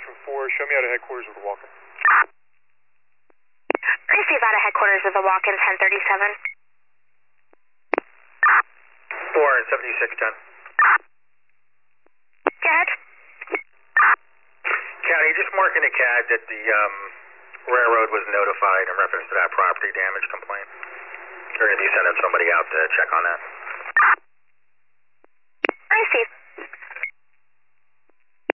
from 4. Show me out of headquarters with a walk-in. Receive out of headquarters with a walk-in 1037. 4 and 7610. Go ahead. County, just marking the CAD that the railroad was notified in reference to that property damage complaint. They're going to be sending somebody out to check on that.